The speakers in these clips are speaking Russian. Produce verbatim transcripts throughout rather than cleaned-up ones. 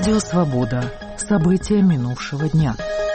Радио «Свобода». События минувшего дня.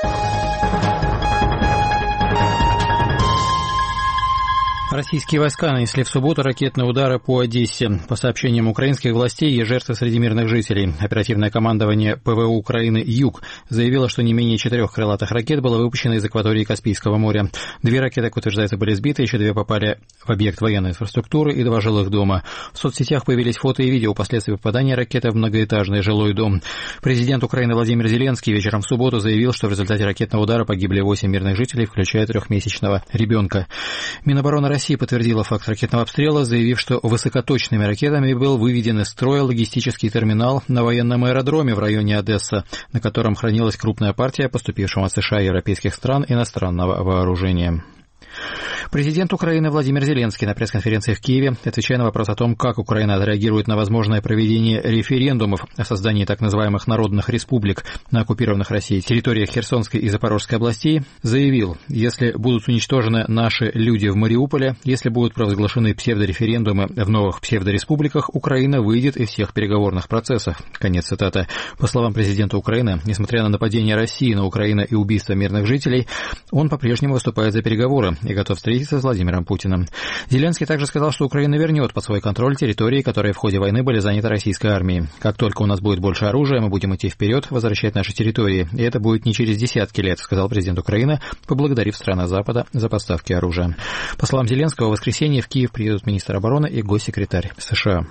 Российские войска нанесли в субботу ракетные удары по Одессе. По сообщениям украинских властей, есть жертвы среди мирных жителей. Оперативное командование ПВО Украины «Юг» заявило, что не менее четырех крылатых ракет было выпущено из акватории Каспийского моря. Две ракеты, как утверждается, были сбиты, еще две попали в объект военной инфраструктуры и два жилых дома. В соцсетях появились фото и видео последствий попадания ракеты в многоэтажный жилой дом. Президент Украины Владимир Зеленский вечером в субботу заявил, что в результате ракетного удара погибли восемь мирных жителей, включая трехмесячного ребенка. Минобороны России Россия подтвердила факт ракетного обстрела, заявив, что высокоточными ракетами был выведен из строя логистический терминал на военном аэродроме в районе Одесса, на котором хранилась крупная партия поступившего от США и европейских стран иностранного вооружения. Президент Украины Владимир Зеленский на пресс-конференции в Киеве, отвечая на вопрос о том, как Украина отреагирует на возможное проведение референдумов о создании так называемых народных республик на оккупированных Россией территориях Херсонской и Запорожской областей, заявил, если будут уничтожены наши люди в Мариуполе, если будут провозглашены псевдореферендумы в новых псевдореспубликах, Украина выйдет из всех переговорных процессов. Конец цитаты. По словам президента Украины, несмотря на нападение России на Украину и убийство мирных жителей, он по-прежнему выступает за переговоры и готов встретиться с Владимиром Путиным. Зеленский также сказал, что Украина вернет под свой контроль территории, которые в ходе войны были заняты российской армией. Как только у нас будет больше оружия, мы будем идти вперед, возвращать наши территории. И это будет не через десятки лет, сказал президент Украины, поблагодарив страны Запада за поставки оружия. По словам Зеленского, в воскресенье в Киев приедут министр обороны и госсекретарь США.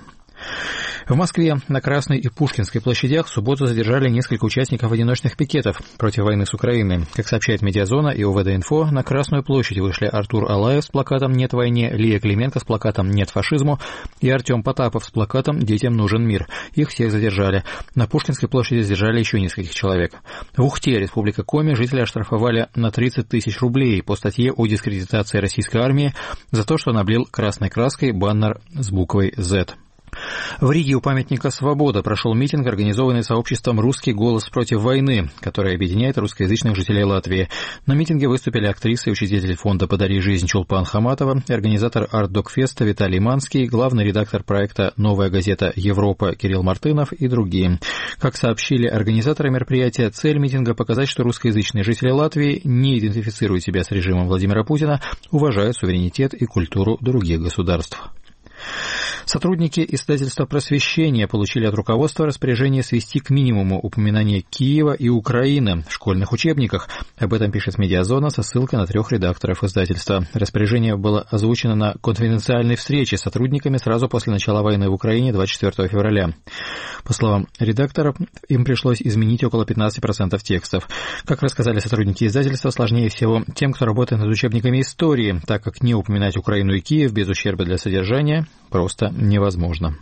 В Москве на Красной и Пушкинской площадях в субботу задержали несколько участников одиночных пикетов против войны с Украиной. Как сообщает Медиазона и ОВД-Инфо, на Красную площадь вышли Артур Алаев с плакатом «Нет войне», Лия Клименко с плакатом «Нет фашизму» и Артем Потапов с плакатом «Детям нужен мир». Их всех задержали. На Пушкинской площади задержали еще нескольких человек. В Ухте, Республика Коми, жители оштрафовали на тридцать тысяч рублей по статье о дискредитации российской армии за то, что он облил красной краской баннер с буквой «З». В Риге у памятника «Свобода» прошел митинг, организованный сообществом «Русский голос против войны», который объединяет русскоязычных жителей Латвии. На митинге выступили актриса и учредитель фонда «Подари жизнь» Чулпан Хаматова, организатор арт-док-феста Виталий Манский, главный редактор проекта «Новая газета Европа» Кирилл Мартынов и другие. Как сообщили организаторы мероприятия, цель митинга – показать, что русскоязычные жители Латвии не идентифицируют себя с режимом Владимира Путина, уважают суверенитет и культуру других государств. Сотрудники издательства «Просвещение» получили от руководства распоряжение свести к минимуму упоминания Киева и Украины в школьных учебниках. Об этом пишет Медиазона со ссылкой на трех редакторов издательства. Распоряжение было озвучено на конфиденциальной встрече с сотрудниками сразу после начала войны в Украине двадцать четвёртого февраля. По словам редакторов, им пришлось изменить около пятнадцать процентов текстов. Как рассказали сотрудники издательства, сложнее всего тем, кто работает над учебниками истории, так как не упоминать Украину и Киев без ущерба для содержания просто невозможно.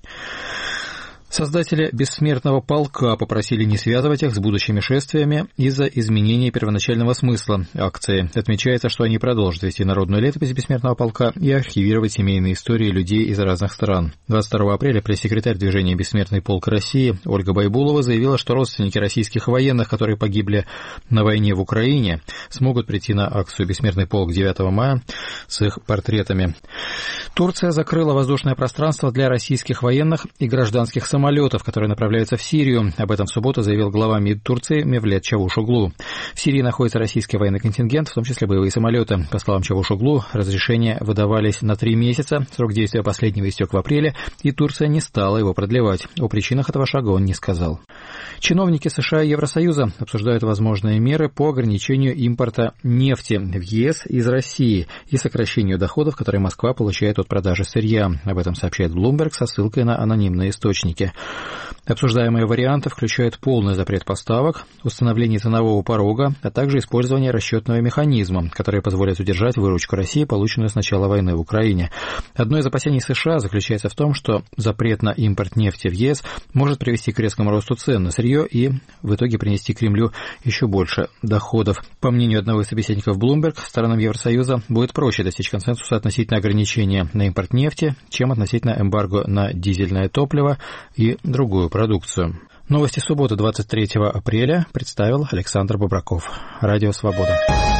Создатели «Бессмертного полка» попросили не связывать их с будущими шествиями из-за изменения первоначального смысла акции. Отмечается, что они продолжат вести народную летопись «Бессмертного полка» и архивировать семейные истории людей из разных стран. двадцать второго апреля пресс-секретарь движения «Бессмертный полк России» Ольга Байбулова заявила, что родственники российских военных, которые погибли на войне в Украине, смогут прийти на акцию «Бессмертный полк» девятого мая с их портретами. Турция закрыла воздушное пространство для российских военных и гражданских самолетов. самолетов, которые направляются в Сирию. Об этом в субботу заявил глава МИД Турции Мевлет Чавушоглу. В Сирии находится российский военный контингент, в том числе боевые самолеты. По словам Чавушоглу, разрешения выдавались на три месяца, срок действия последнего истек в апреле, и Турция не стала его продлевать. О причинах этого шага он не сказал. Чиновники США и Евросоюза обсуждают возможные меры по ограничению импорта нефти в ЕС из России и сокращению доходов, которые Москва получает от продажи сырья. Об этом сообщает Bloomberg со ссылкой на анонимные источники. Обсуждаемые варианты включают полный запрет поставок, установление ценового порога, а также использование расчетного механизма, который позволит удержать выручку России, полученную с начала войны в Украине. Одно из опасений США заключается в том, что запрет на импорт нефти в ЕС может привести к резкому росту цен на сырье и в итоге принести Кремлю еще больше доходов. По мнению одного из собеседников Bloomberg, странам Евросоюза будет проще достичь консенсуса относительно ограничения на импорт нефти, чем относительно эмбарго на дизельное топливо и другую продукцию. Новости субботы двадцать третьего апреля представил Александр Бобраков. Радио «Свобода».